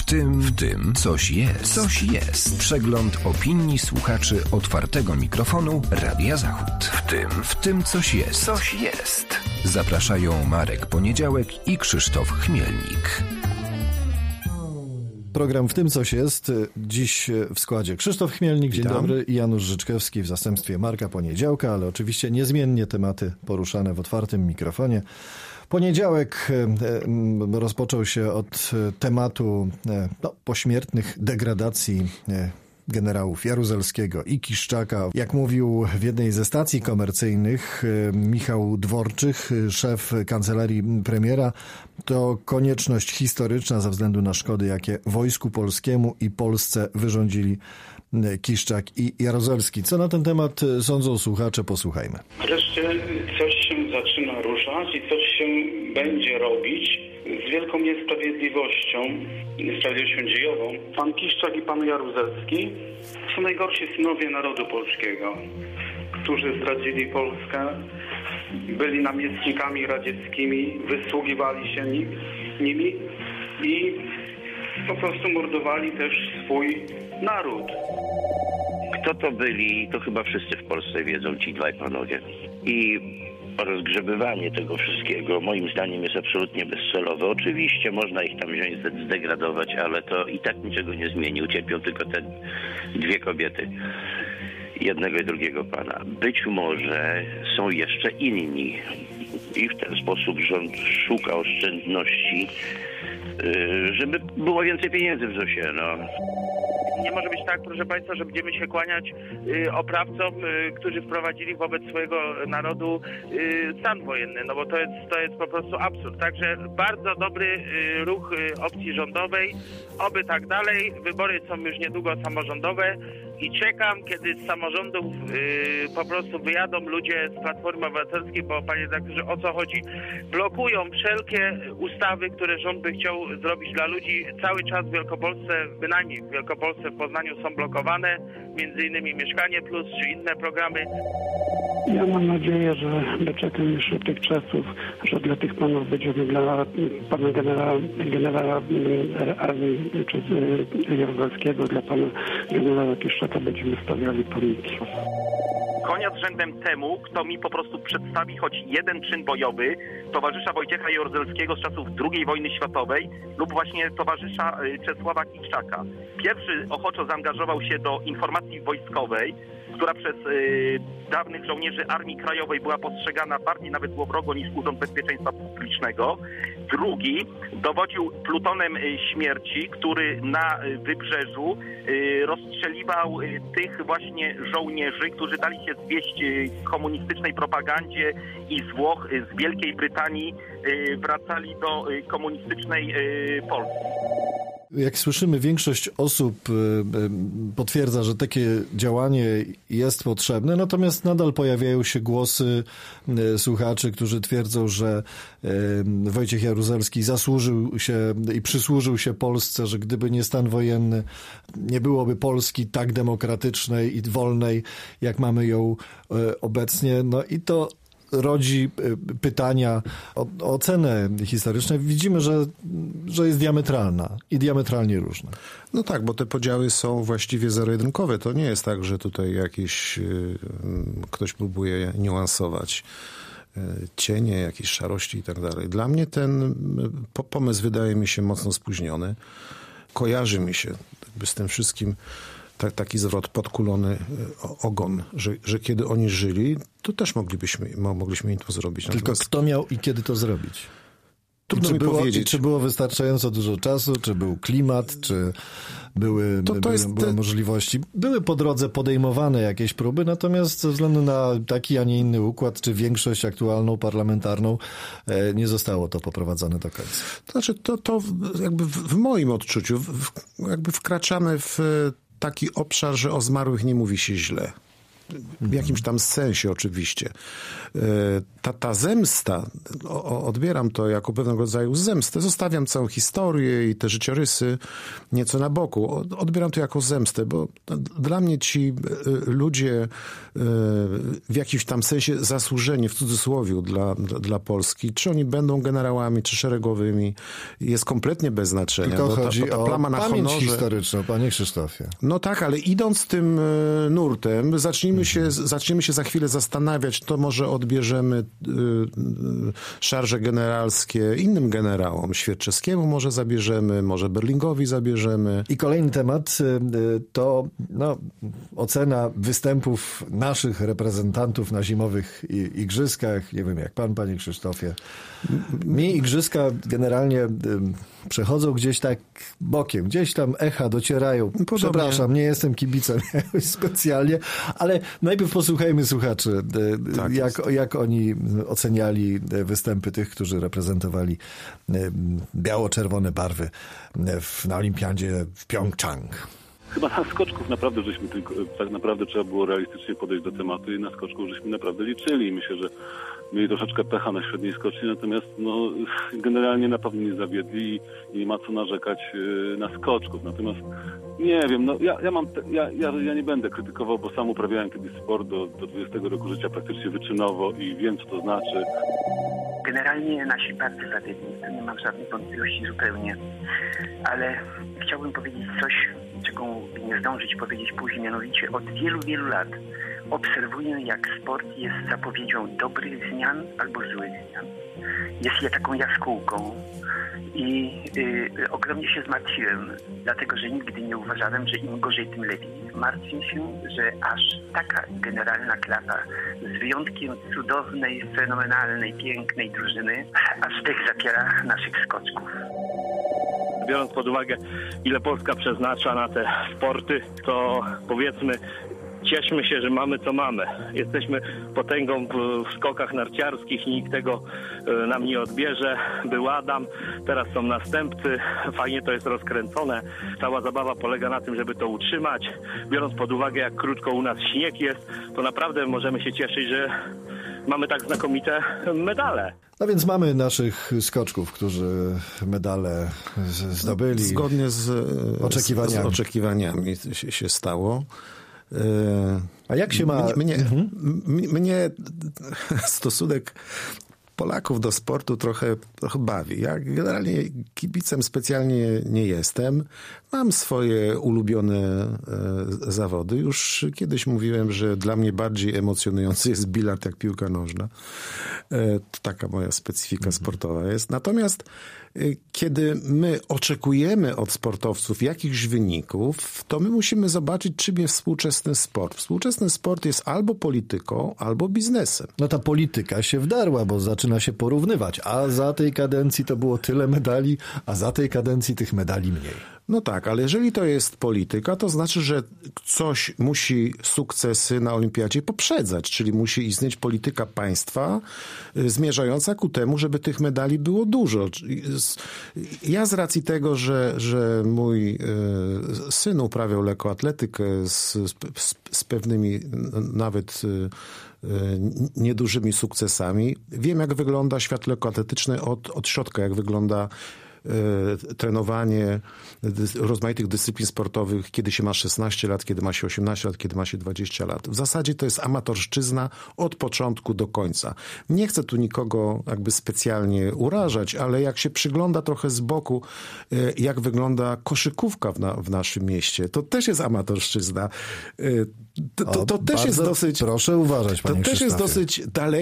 W tym coś jest. Coś jest. Przegląd opinii słuchaczy otwartego mikrofonu Radia Zachód. W tym coś jest. Coś jest. Zapraszają Marek Poniedziałek i Krzysztof Chmielnik. Program W tym coś jest. Dziś w składzie Krzysztof Chmielnik, dzień dobry, i Janusz Życzkewski w zastępstwie Marka Poniedziałka, ale oczywiście niezmiennie tematy poruszane w otwartym mikrofonie. Poniedziałek rozpoczął się od tematu pośmiertnych degradacji generałów Jaruzelskiego i Kiszczaka. Jak mówił w jednej ze stacji komercyjnych Michał Dworczych, szef kancelarii premiera, to konieczność historyczna ze względu na szkody, jakie wojsku polskiemu i Polsce wyrządzili Kiszczak i Jaruzelski. Co na ten temat sądzą słuchacze? Posłuchajmy. Wreszcie coś się zaczyna ruszać i coś się będzie robić z wielką niesprawiedliwością dziejową. Pan Kiszczak i pan Jaruzelski są najgorsi synowie narodu polskiego, którzy zdradzili Polskę, byli namiestnikami radzieckimi, wysługiwali się nimi i po prostu mordowali też swój naród. Kto to byli, to chyba wszyscy w Polsce wiedzą, ci dwaj panowie. I rozgrzebywanie tego wszystkiego moim zdaniem jest absolutnie bezcelowe. Oczywiście można ich tam wziąć, zdegradować, ale to i tak niczego nie zmieni. Ucierpią tylko te dwie kobiety, jednego i drugiego pana. Być może są jeszcze inni i w ten sposób rząd szuka oszczędności, żeby było więcej pieniędzy w ZUS-ie. Nie może być tak, proszę Państwa, że będziemy się kłaniać oprawcom, którzy wprowadzili wobec swojego narodu stan wojenny, no bo to jest po prostu absurd. Także bardzo dobry ruch opcji rządowej, oby tak dalej. Wybory są już niedługo samorządowe i czekam, kiedy z samorządów po prostu wyjadą ludzie z Platformy Obywatelskiej, bo panie redaktorze, o co chodzi? Blokują wszelkie ustawy, które rząd by chciał zrobić dla ludzi. Cały czas w Wielkopolsce, bynajmniej w Wielkopolsce, w Poznaniu są blokowane, między innymi Mieszkanie Plus czy inne programy. Ja mam nadzieję, że doczekam już tych czasów, że dla tych panów będziemy, dla pana generała armii Jaruzelskiego, dla pana generała Kiszczaka będziemy stawiali pomniki. Konia z rzędem temu, kto mi po prostu przedstawi choć jeden czyn bojowy towarzysza Wojciecha Jaruzelskiego z czasów II wojny światowej lub właśnie towarzysza Czesława Kiszczaka. Pierwszy ochoczo zaangażował się do informacji wojskowej, która przez dawnych żołnierzy Armii Krajowej była postrzegana bardziej nawet złowrogo niż Urząd Bezpieczeństwa Publicznego. Drugi dowodził plutonem śmierci, który na wybrzeżu rozstrzeliwał tych właśnie żołnierzy, którzy dali się zwieść komunistycznej propagandzie i z Włoch, z Wielkiej Brytanii wracali do komunistycznej Polski. Jak słyszymy, większość osób potwierdza, że takie działanie jest potrzebne, natomiast nadal pojawiają się głosy słuchaczy, którzy twierdzą, że Wojciech Jaruzelski zasłużył się i przysłużył się Polsce, że gdyby nie stan wojenny, nie byłoby Polski tak demokratycznej i wolnej, jak mamy ją obecnie. No i to rodzi pytania o ocenę historyczną. Widzimy, że jest diametralna i diametralnie różna. No tak, bo te podziały są właściwie zero-jedynkowe. To nie jest tak, że tutaj jakieś ktoś próbuje niuansować cienie, jakieś szarości i tak dalej. Dla mnie ten pomysł wydaje mi się mocno spóźniony. Kojarzy mi się jakby z tym wszystkim taki zwrot, podkulony ogon, że kiedy oni żyli, to też mogliśmy im to zrobić. Tylko kto miał i kiedy to zrobić? Trudno mi powiedzieć. Czy było wystarczająco dużo czasu, czy był klimat, czy były możliwości. Były po drodze podejmowane jakieś próby, natomiast ze względu na taki, a nie inny układ, czy większość aktualną, parlamentarną, nie zostało to poprowadzone do końca. To znaczy, to jakby w moim odczuciu, jakby wkraczamy w taki obszar, że o zmarłych nie mówi się źle. W jakimś tam sensie oczywiście. ta zemsta, odbieram to jako pewnego rodzaju zemstę, zostawiam całą historię i te życiorysy nieco na boku. Odbieram to jako zemstę, bo dla mnie ci ludzie w jakimś tam sensie zasłużeni, w cudzysłowie, dla Polski, czy oni będą generałami, czy szeregowymi, jest kompletnie bez znaczenia. To chodzi ta plama o na pamięć honorze historyczną, panie Krzysztofie. No tak, ale idąc tym nurtem, zaczniemy się za chwilę zastanawiać, to może odbierzemy szarże generalskie innym generałom. Świerczewskiemu może zabierzemy, może Berlingowi zabierzemy. I kolejny temat to ocena występów naszych reprezentantów na zimowych igrzyskach. Nie wiem jak pan, panie Krzysztofie. Mi igrzyska generalnie przechodzą gdzieś tak bokiem, gdzieś tam echa docierają. Podobnie. Przepraszam, nie jestem kibicem specjalnie, ale najpierw posłuchajmy słuchaczy, Tak jak oni oceniali występy tych, którzy reprezentowali biało-czerwone barwy na olimpiadzie w Pjongczang. Chyba na skoczków naprawdę tak naprawdę trzeba było realistycznie podejść do tematu i na skoczków żeśmy naprawdę liczyli. Myślę, że mieli troszeczkę pecha na średniej skoczni, natomiast generalnie na pewno nie zawiedli i nie ma co narzekać na skoczków. Natomiast nie wiem, ja nie będę krytykował, bo sam uprawiałem kiedyś sport do 20 roku życia praktycznie wyczynowo i wiem, co to znaczy. Generalnie nasi bardzo zawiedli, to nie mam żadnych wątpliwości zupełnie, ale chciałbym powiedzieć coś, czego nie zdążyć powiedzieć później, mianowicie od wielu, wielu lat obserwuję, jak sport jest zapowiedzią dobrych zmian albo złych zmian. Jest je taką jaskółką i ogromnie się zmartwiłem, dlatego że nigdy nie uważałem, że im gorzej, tym lepiej. Martwię się, że aż taka generalna klasa z wyjątkiem cudownej, fenomenalnej, pięknej drużyny, aż tych zapiera naszych skoczków. Biorąc pod uwagę, ile Polska przeznacza na te sporty, to powiedzmy, cieszmy się, że mamy co mamy. Jesteśmy potęgą w skokach narciarskich i nikt tego nam nie odbierze. Był Adam, teraz są następcy. Fajnie to jest rozkręcone. Cała zabawa polega na tym, żeby to utrzymać. Biorąc pod uwagę, jak krótko u nas śnieg jest, to naprawdę możemy się cieszyć, że mamy tak znakomite medale. No więc mamy naszych skoczków, którzy medale zdobyli. Zgodnie z oczekiwaniami się stało. A jak się ma... Mnie stosunek Polaków do sportu trochę bawi. Ja generalnie kibicem specjalnie nie jestem. Mam swoje ulubione zawody. Już kiedyś mówiłem, że dla mnie bardziej emocjonujący jest bilard jak piłka nożna. To taka moja specyfika sportowa jest. Natomiast kiedy my oczekujemy od sportowców jakichś wyników, to my musimy zobaczyć, czym jest współczesny sport. Współczesny sport jest albo polityką, albo biznesem. No ta polityka się wdarła, bo zaczyna się porównywać. A za tej kadencji to było tyle medali, a za tej kadencji tych medali mniej. No tak, ale jeżeli to jest polityka, to znaczy, że coś musi sukcesy na olimpiadzie poprzedzać, czyli musi istnieć polityka państwa zmierzająca ku temu, żeby tych medali było dużo. Ja z racji tego, że mój syn uprawiał lekkoatletykę z pewnymi nawet niedużymi sukcesami, wiem, jak wygląda świat lekkoatletyczny od środka, jak wygląda trenowanie rozmaitych dyscyplin sportowych, kiedy się ma 16 lat, kiedy ma się 18 lat, kiedy ma się 20 lat. W zasadzie to jest amatorszczyzna od początku do końca. Nie chcę tu nikogo jakby specjalnie urażać, ale jak się przygląda trochę z boku, jak wygląda koszykówka w naszym mieście, to też jest amatorszczyzna. To też jest dosyć... Proszę uważać, panie To też jest dosyć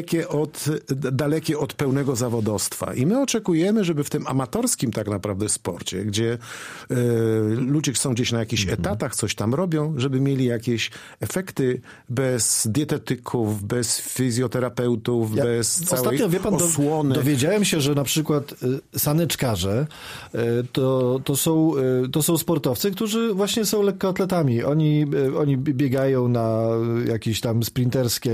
dalekie od pełnego zawodowstwa. I my oczekujemy, żeby w tym amatorskim tak naprawdę sporcie, gdzie ludzie są gdzieś na jakichś etatach, coś tam robią, żeby mieli jakieś efekty bez dietetyków, bez fizjoterapeutów, bez całej ostatnio, wie pan, osłony. Dowiedziałem się, że na przykład saneczkarze to są sportowcy, którzy właśnie są lekkoatletami. Oni biegają na jakieś tam sprinterskie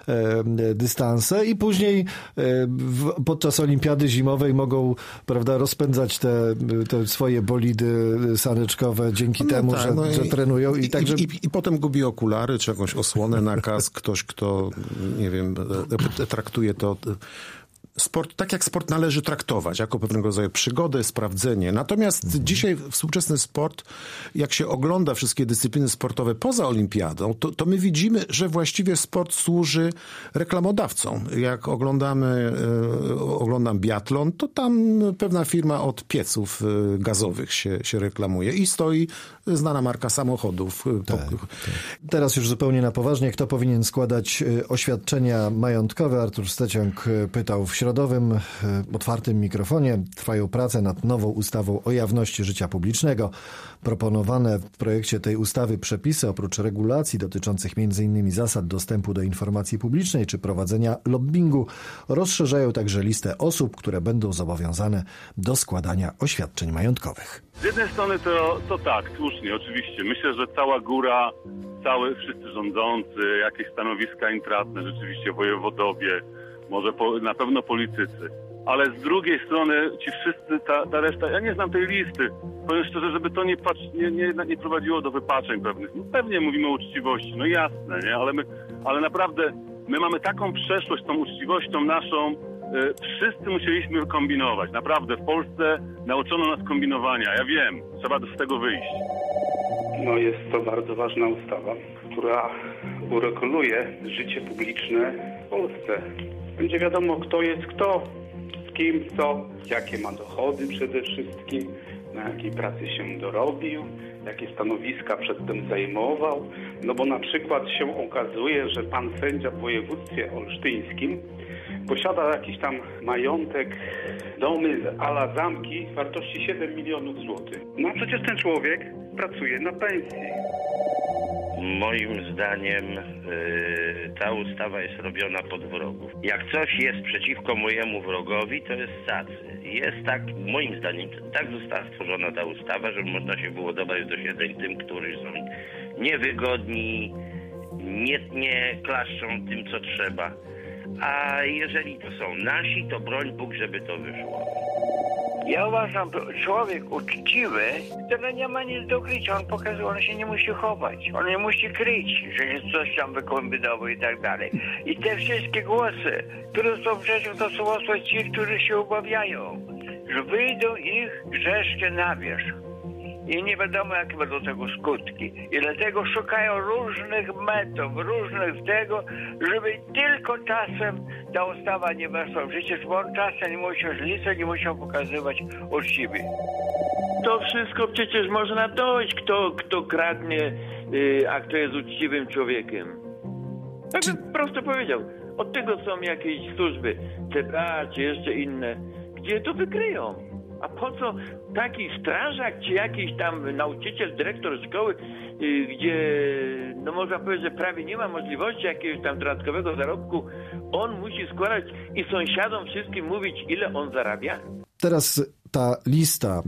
dystanse i później podczas olimpiady zimowej mogą, prawda, rozpędzać te swoje bolidy saneczkowe dzięki temu, że trenują. I potem gubi okulary, czy jakąś osłonę na kask. Ktoś, kto, nie wiem, traktuje to... Sport, tak jak sport należy traktować, jako pewnego rodzaju przygodę, sprawdzenie. Natomiast dzisiaj współczesny sport, jak się ogląda wszystkie dyscypliny sportowe poza olimpiadą, to my widzimy, że właściwie sport służy reklamodawcom. Jak oglądam biatlon, to tam pewna firma od pieców gazowych się reklamuje i stoi znana marka samochodów. Tak. Teraz już zupełnie na poważnie. Kto powinien składać oświadczenia majątkowe? Artur Steciąg pytał w środowym otwartym mikrofonie. Trwają prace nad nową ustawą o jawności życia publicznego. Proponowane w projekcie tej ustawy przepisy, oprócz regulacji dotyczących m.in. zasad dostępu do informacji publicznej czy prowadzenia lobbingu, rozszerzają także listę osób, które będą zobowiązane do składania oświadczeń majątkowych. Z jednej strony to tak, słusznie, oczywiście. Myślę, że cała góra, wszyscy rządzący, jakieś stanowiska intratne, rzeczywiście wojewodowie, może na pewno politycy. Ale z drugiej strony ci wszyscy, ta reszta, ja nie znam tej listy. Powiem szczerze, żeby to nie prowadziło do wypaczeń pewnych. No pewnie mówimy o uczciwości, no jasne, nie? Ale naprawdę my mamy taką przeszłość z tą uczciwością naszą. Wszyscy musieliśmy kombinować. Naprawdę w Polsce nauczono nas kombinowania. Ja wiem, trzeba z tego wyjść. No jest to bardzo ważna ustawa, która ureguluje życie publiczne w Polsce. Będzie wiadomo, kto jest kto, z kim, co, jakie ma dochody przede wszystkim, na jakiej pracy się dorobił, jakie stanowiska przedtem zajmował. No bo na przykład się okazuje, że pan sędzia w województwie olsztyńskim posiada jakiś tam majątek, domy a la zamki wartości 7 milionów złotych. No a przecież ten człowiek pracuje na pensji. Moim zdaniem ta ustawa jest robiona pod wrogów. Jak coś jest przeciwko mojemu wrogowi, to jest cacy. Jest tak, moim zdaniem, tak została stworzona ta ustawa, żeby można się było dobrać do siedzeń tym, którzy są niewygodni, nie klaszczą tym, co trzeba. A jeżeli to są nasi, to broń Bóg, żeby to wyszło. Ja uważam, człowiek uczciwy, który nie ma nic do krycia, on pokazuje, on się nie musi chować, on nie musi kryć, że jest coś tam wykombinował i tak dalej. I te wszystkie głosy, które są przeciw, to są głosy ci, którzy się obawiają, że wyjdą ich grzesznie na wierzch. I nie wiadomo, jakie będą tego skutki. I dlatego szukają różnych metod, różnych tego, żeby tylko czasem ta ustawa nie weszła w życie, bo on czasem nie musiał żlicy, nie musiał pokazywać uczciwie. To wszystko przecież można dojść, kto kradnie, a kto jest uczciwym człowiekiem. Tak bym prosto powiedział. Od tego są jakieś służby, CBA czy jeszcze inne, gdzie to wykryją. A po co taki strażak, czy jakiś tam nauczyciel, dyrektor szkoły, gdzie, no można powiedzieć, że prawie nie ma możliwości jakiegoś tam dodatkowego zarobku, on musi składać i sąsiadom wszystkim mówić, ile on zarabia? Teraz ta lista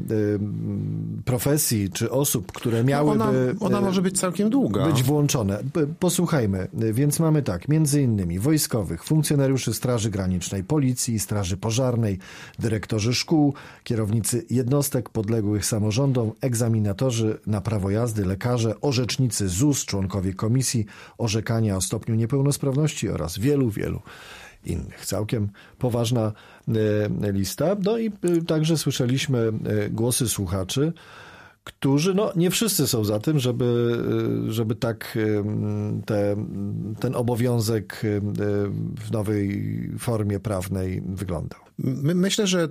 profesji czy osób, które miałyby... Ona może być całkiem długa. Być włączone. Posłuchajmy. Więc mamy tak, między innymi wojskowych, funkcjonariuszy Straży Granicznej, Policji, Straży Pożarnej, dyrektorzy szkół, kierownicy jednostek podległych samorządom, egzaminatorzy na prawo jazdy, lekarze, orzecznicy ZUS, członkowie komisji orzekania o stopniu niepełnosprawności oraz wielu innych. Całkiem poważna lista. No i także słyszeliśmy głosy słuchaczy, którzy, no nie wszyscy są za tym, żeby tak ten obowiązek w nowej formie prawnej wyglądał. Myślę, że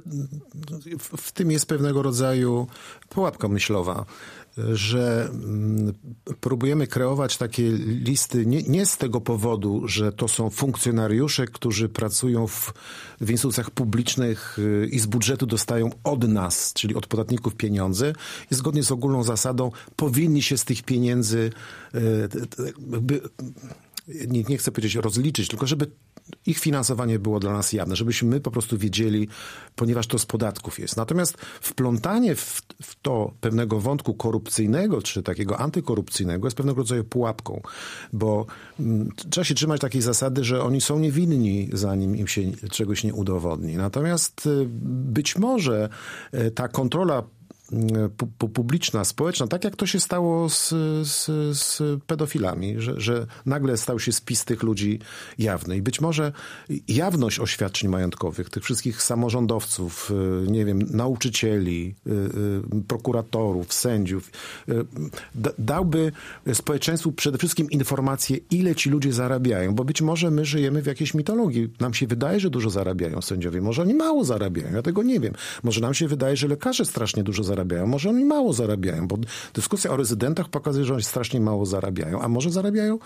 w tym jest pewnego rodzaju pułapka myślowa, że próbujemy kreować takie listy nie z tego powodu, że to są funkcjonariusze, którzy pracują w instytucjach publicznych i z budżetu dostają od nas, czyli od podatników pieniądze i zgodnie z ogólną zasadą powinni się z tych pieniędzy nie chcę powiedzieć rozliczyć, tylko żeby ich finansowanie było dla nas jawne, żebyśmy my po prostu wiedzieli, ponieważ to z podatków jest. Natomiast wplątanie w to pewnego wątku korupcyjnego, czy takiego antykorupcyjnego jest pewnego rodzaju pułapką, bo trzeba się trzymać takiej zasady, że oni są niewinni, zanim im się czegoś nie udowodni. Natomiast być może ta kontrola publiczna, społeczna, tak jak to się stało z pedofilami, że nagle stał się spis tych ludzi jawny. I być może jawność oświadczeń majątkowych, tych wszystkich samorządowców, nie wiem, nauczycieli, prokuratorów, sędziów, dałby społeczeństwu przede wszystkim informację, ile ci ludzie zarabiają, bo być może my żyjemy w jakiejś mitologii. Nam się wydaje, że dużo zarabiają sędziowie. Może oni mało zarabiają, ja tego nie wiem. Może nam się wydaje, że lekarze strasznie dużo zarabiają. Może oni mało zarabiają, bo dyskusja o rezydentach pokazuje, że oni strasznie mało zarabiają, a może zarabiają...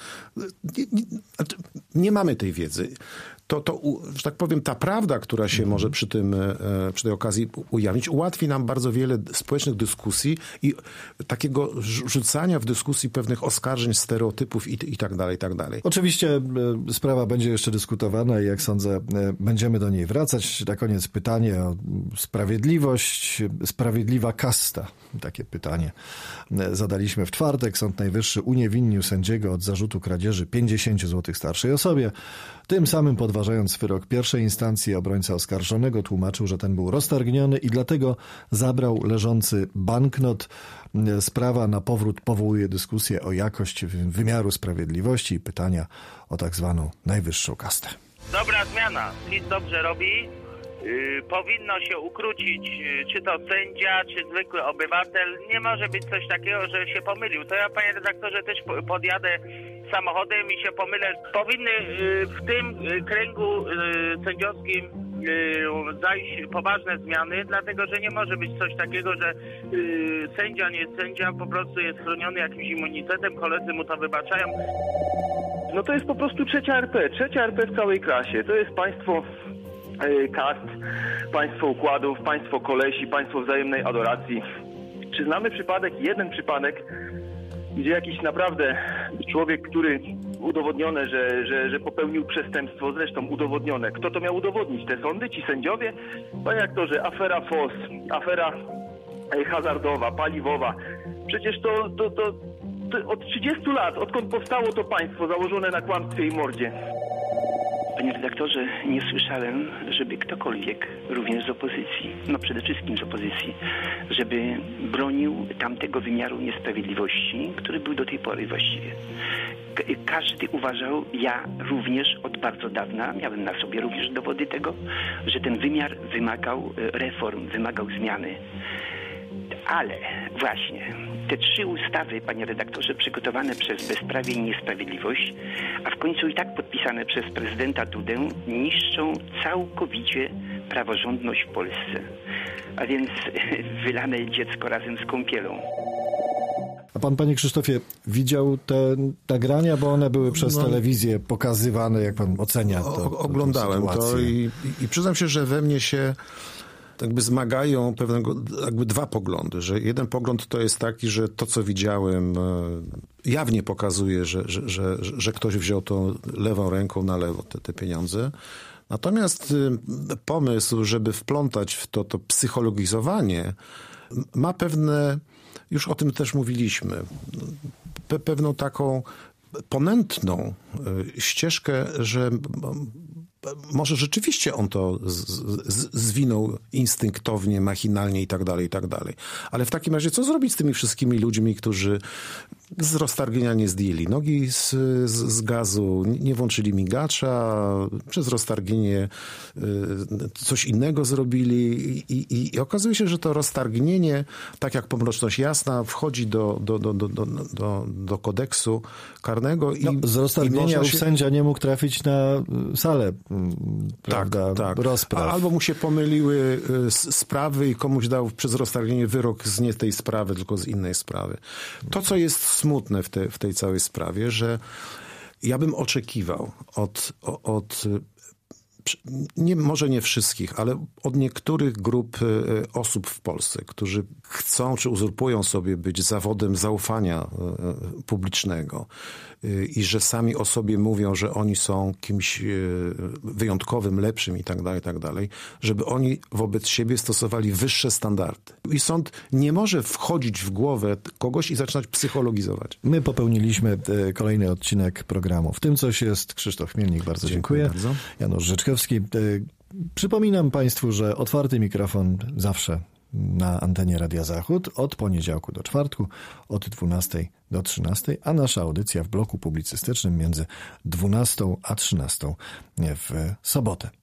Nie mamy tej wiedzy. Że tak powiem, ta prawda, która się może przy tej okazji ujawnić, ułatwi nam bardzo wiele społecznych dyskusji i takiego rzucania w dyskusji pewnych oskarżeń, stereotypów i tak dalej, i tak dalej. Oczywiście sprawa będzie jeszcze dyskutowana i jak sądzę, będziemy do niej wracać. Na koniec pytanie o sprawiedliwość, sprawiedliwa kasta. Takie pytanie zadaliśmy w czwartek. Sąd Najwyższy uniewinnił sędziego od zarzutu kradzieży 50 zł starszej osobie. Tym samym podważając wyrok pierwszej instancji, obrońca oskarżonego tłumaczył, że ten był roztargniony i dlatego zabrał leżący banknot. Sprawa na powrót powołuje dyskusję o jakość wymiaru sprawiedliwości i pytania o tak zwaną najwyższą kastę. Dobra zmiana. PiS dobrze robi. Powinno się ukrócić, czy to sędzia, czy zwykły obywatel. Nie może być coś takiego, że się pomylił. To ja, panie redaktorze, też podjadę samochodem i się pomylę. Powinny w tym kręgu sędziowskim zajść poważne zmiany, dlatego że nie może być coś takiego, że sędzia nie jest sędzia, po prostu jest chroniony jakimś immunitetem, koledzy mu to wybaczają. No to jest po prostu trzecia RP w całej klasie. To jest państwo kast, państwo układów, państwo kolesi, państwo wzajemnej adoracji. Czy znamy jeden przypadek, gdzie jakiś naprawdę człowiek, który udowodnione, że popełnił przestępstwo, zresztą udowodnione. Kto to miał udowodnić? Te sądy, ci sędziowie? Panie aktorze, afera FOS, afera hazardowa, paliwowa. Przecież to od 30 lat, odkąd powstało to państwo założone na kłamstwie i mordzie. Panie redaktorze, nie słyszałem, żeby ktokolwiek, również z opozycji, no przede wszystkim z opozycji, żeby bronił tamtego wymiaru niesprawiedliwości, który był do tej pory właściwie. Każdy uważał, ja również od bardzo dawna, miałem na sobie również dowody tego, że ten wymiar wymagał reform, wymagał zmiany. Ale właśnie te 3 ustawy, panie redaktorze, przygotowane przez Bezprawie i Niesprawiedliwość, a w końcu i tak podpisane przez prezydenta Dudę, niszczą całkowicie praworządność w Polsce. A więc wylane dziecko razem z kąpielą. A pan, panie Krzysztofie, widział te nagrania, bo one były przez telewizję pokazywane, jak pan ocenia to? Oglądałem to i przyznam się, że we mnie się jakby zmagają jakby 2 poglądy, że jeden pogląd to jest taki, że to, co widziałem, jawnie pokazuje, że ktoś wziął to lewą ręką na lewo te pieniądze. Natomiast pomysł, żeby wplątać w to psychologizowanie, ma pewne, już o tym też mówiliśmy, pewną taką ponętną ścieżkę, że może rzeczywiście on to zwinął instynktownie, machinalnie i tak dalej, i tak dalej. Ale w takim razie co zrobić z tymi wszystkimi ludźmi, którzy z roztargnienia nie zdjęli nogi z gazu, nie włączyli migacza, przez roztargnienie coś innego zrobili i okazuje się, że to roztargnienie, tak jak pomroczność jasna, wchodzi do kodeksu karnego. Z roztargnienia sędzia nie mógł trafić na salę, prawda, rozpraw. Albo mu się pomyliły sprawy i komuś dał przez roztargnienie wyrok z nie tej sprawy, tylko z innej sprawy. To, co jest smutne w tej całej sprawie, że ja bym oczekiwał od może nie wszystkich, ale od niektórych grup osób w Polsce, którzy chcą czy uzurpują sobie być zawodem zaufania publicznego i że sami o sobie mówią, że oni są kimś wyjątkowym, lepszym i tak dalej, żeby oni wobec siebie stosowali wyższe standardy. I sąd nie może wchodzić w głowę kogoś i zaczynać psychologizować. My popełniliśmy kolejny odcinek programu W tym coś jest. Krzysztof Chmielnik, bardzo dziękuję. Bardzo. Janusz Rzeczkowski. Przypominam Państwu, że otwarty mikrofon zawsze na antenie Radia Zachód od poniedziałku do czwartku, od 12 do 13, a nasza audycja w bloku publicystycznym między 12 a 13 w sobotę.